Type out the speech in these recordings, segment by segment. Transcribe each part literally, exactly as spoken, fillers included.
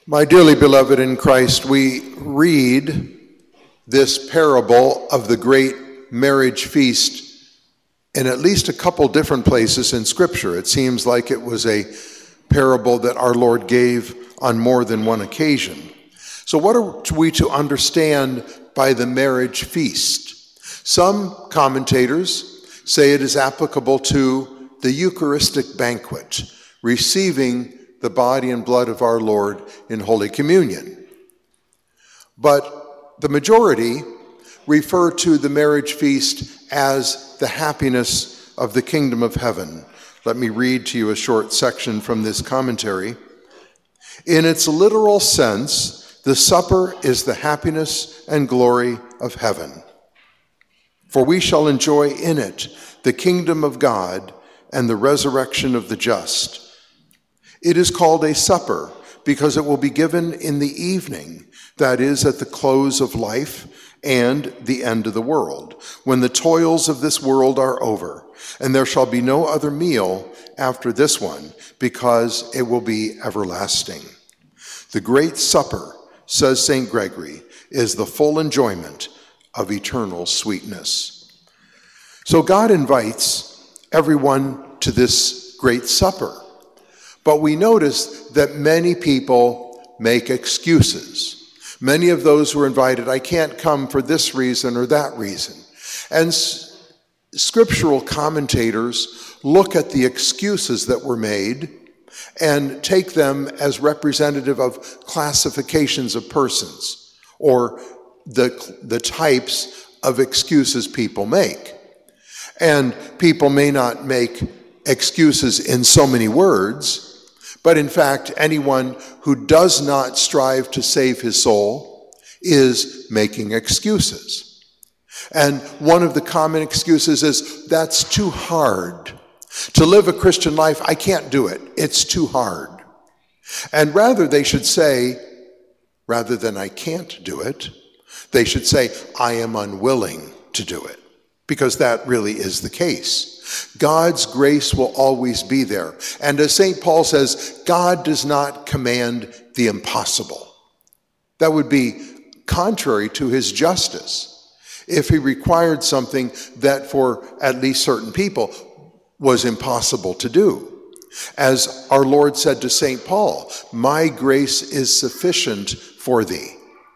My dearly beloved in Christ, we read this parable of the great marriage feast in at least a couple different places in Scripture. It seems like it was a parable that our Lord gave on more than one occasion. So what are we to understand by the marriage feast? Some commentators say it is applicable to the Eucharistic banquet, receiving the body and blood of our Lord in Holy Communion. But the majority refer to the marriage feast as the happiness of the kingdom of heaven. Let me read to you a short section from this commentary. In its literal sense, the supper is the happiness and glory of heaven. For we shall enjoy in it the kingdom of God and the resurrection of the just. It is called a supper because it will be given in the evening, that is, at the close of life and the end of the world, when the toils of this world are over, and there shall be no other meal after this one, because it will be everlasting. The great supper, says Saint Gregory, is the full enjoyment of eternal sweetness. So God invites everyone to this great supper. But we notice that many people make excuses. Many of those who are invited, I can't come for this reason or that reason. And s- scriptural commentators look at the excuses that were made and take them as representative of classifications of persons or the, the types of excuses people make. And people may not make excuses in so many words, but in fact, anyone who does not strive to save his soul is making excuses. And one of the common excuses is, that's too hard. To live a Christian life, I can't do it. It's too hard. And rather they should say, rather than I can't do it, they should say, I am unwilling to do it. Because that really is the case. God's grace will always be there. And as Saint Paul says, God does not command the impossible. That would be contrary to his justice if he required something that for at least certain people was impossible to do. As our Lord said to Saint Paul, my grace is sufficient for thee.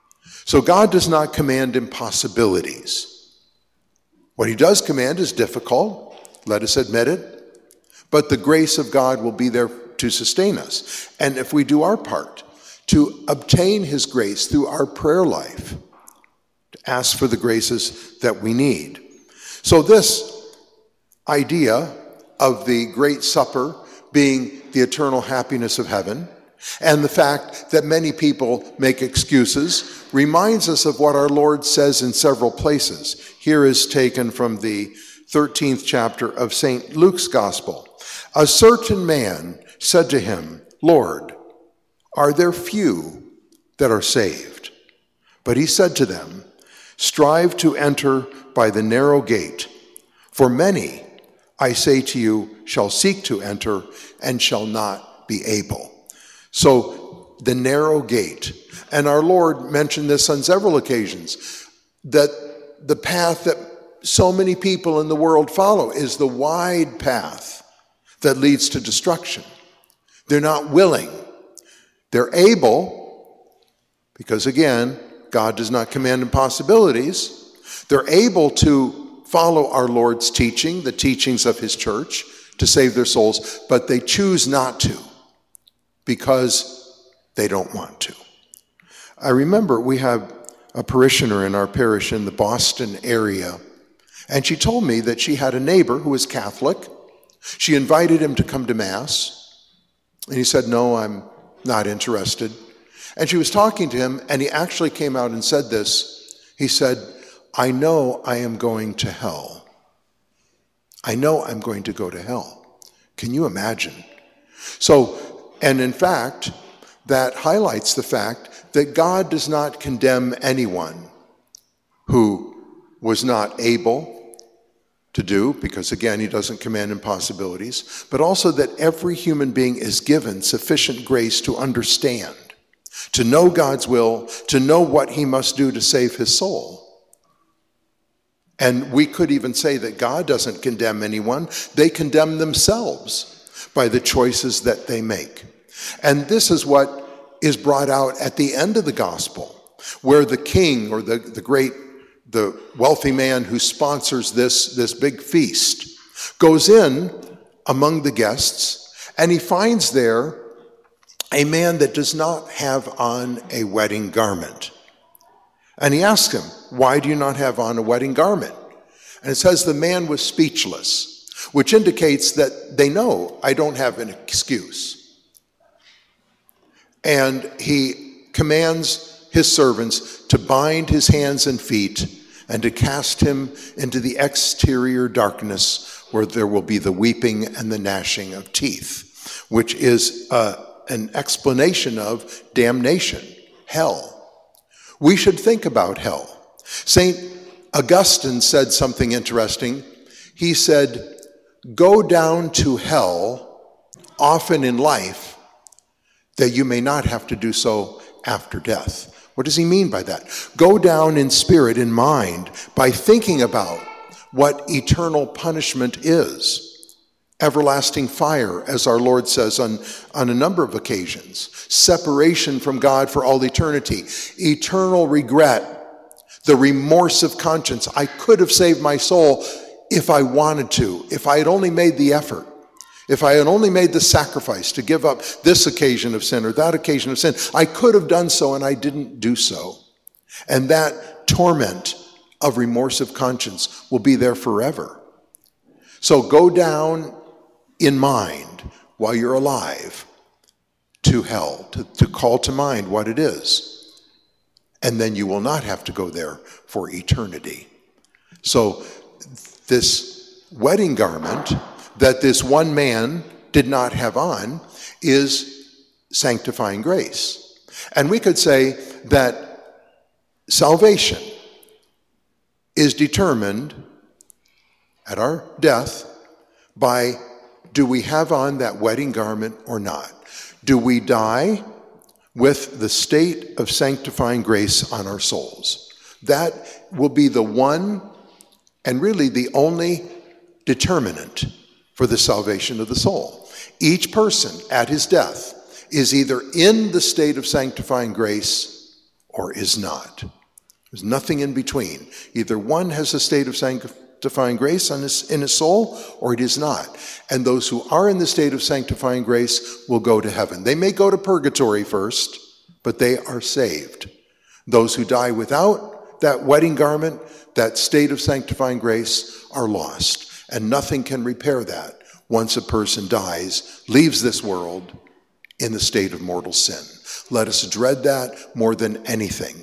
So God does not command impossibilities. What he does command is difficult. Let us admit it. But the grace of God will be there to sustain us. And if we do our part to obtain his grace through our prayer life, to ask for the graces that we need. So this idea of the great supper being the eternal happiness of heaven, and the fact that many people make excuses, reminds us of what our Lord says in several places. Here is taken from the thirteenth chapter of Saint Luke's Gospel. A certain man said to him, Lord, are there few that are saved? But he said to them, strive to enter by the narrow gate, for many, I say to you, shall seek to enter and shall not be able. So the narrow gate, and our Lord mentioned this on several occasions, that the path that so many people in the world follow is the wide path that leads to destruction. They're not willing. They're able, because again, God does not command impossibilities. They're able to follow our Lord's teaching, the teachings of his church, to save their souls, but they choose not to because they don't want to. I remember we have a parishioner in our parish in the Boston area, and she told me that she had a neighbor who was Catholic. She invited him to come to Mass, and he said, no, I'm not interested. And she was talking to him, and he actually came out and said this. He said, I know I am going to hell. I know I'm going to go to hell. Can you imagine? So, and in fact, that highlights the fact that God does not condemn anyone who was not able to do, because again, he doesn't command impossibilities, but also that every human being is given sufficient grace to understand. to know God's will, to know what he must do to save his soul. And we could even say that God doesn't condemn anyone. They condemn themselves by the choices that they make. And this is what is brought out at the end of the gospel, where the king or the, the great, the wealthy man who sponsors this, this big feast goes in among the guests, and he finds there a man that does not have on a wedding garment. And he asks him, why do you not have on a wedding garment? And it says the man was speechless, which indicates that they know I don't have an excuse. And he commands his servants to bind his hands and feet and to cast him into the exterior darkness where there will be the weeping and the gnashing of teeth, which is uh, an explanation of damnation, hell. We should think about hell. Saint Augustine said something interesting. He said, go down to hell often in life that you may not have to do so after death. What does he mean by that? Go down in spirit, in mind, by thinking about what eternal punishment is. Everlasting fire, as our Lord says on, on a number of occasions. Separation from God for all eternity. Eternal regret. The remorse of conscience. I could have saved my soul if I wanted to. If I had only made the effort. If I had only made the sacrifice to give up this occasion of sin or that occasion of sin. I could have done so and I didn't do so. And that torment of remorse of conscience will be there forever. So go down in mind while you're alive to hell, to, to call to mind what it is. And then you will not have to go there for eternity. So this wedding garment that this one man did not have on is sanctifying grace. And we could say that salvation is determined at our death by, do we have on that wedding garment or not? Do we die with the state of sanctifying grace on our souls? That will be the one and really the only determinant for the salvation of the soul. Each person at his death is either in the state of sanctifying grace or is not. There's nothing in between. Either one has a state of sanctifying grace in his, in his soul, or it is not. And those who are in the state of sanctifying grace will go to heaven. They may go to purgatory first, but they are saved. Those who die without that wedding garment, that state of sanctifying grace, are lost. And nothing can repair that once a person dies, leaves this world in the state of mortal sin. Let us dread that more than anything.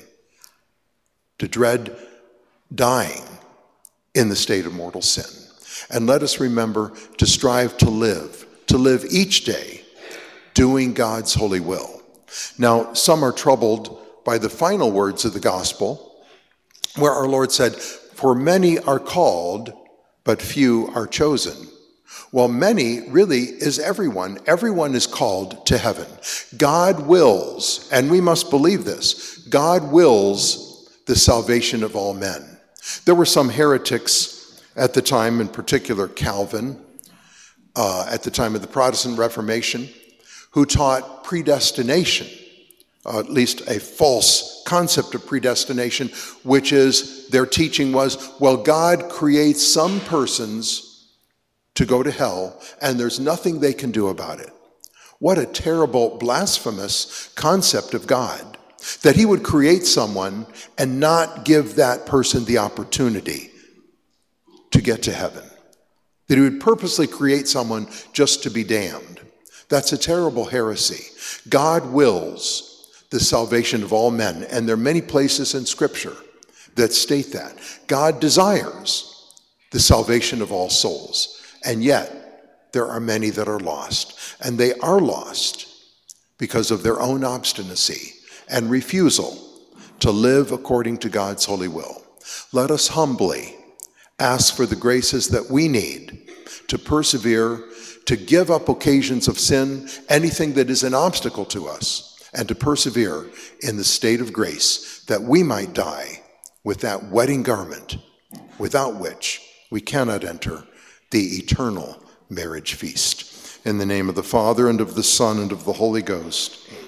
To dread dying in the state of mortal sin. And let us remember to strive to live, to live each day doing God's holy will. Now, some are troubled by the final words of the gospel, where our Lord said, for many are called, but few are chosen. Well, many really is everyone. Everyone is called to heaven. God wills, and we must believe this, God wills the salvation of all men. There were some heretics at the time, in particular Calvin, uh, at the time of the Protestant Reformation, who taught predestination, uh, at least a false concept of predestination, which is, their teaching was, well, God creates some persons to go to hell, and there's nothing they can do about it. What a terrible, blasphemous concept of God, that he would create someone and not give that person the opportunity to get to heaven. That he would purposely create someone just to be damned. That's a terrible heresy. God wills the salvation of all men, and there are many places in Scripture that state that. God desires the salvation of all souls, and yet there are many that are lost. And they are lost because of their own obstinacy and refusal to live according to God's holy will. Let us humbly ask for the graces that we need to persevere, to give up occasions of sin, anything that is an obstacle to us, and to persevere in the state of grace, that we might die with that wedding garment, without which we cannot enter the eternal marriage feast. In the name of the Father, and of the Son, and of the Holy Ghost. Amen.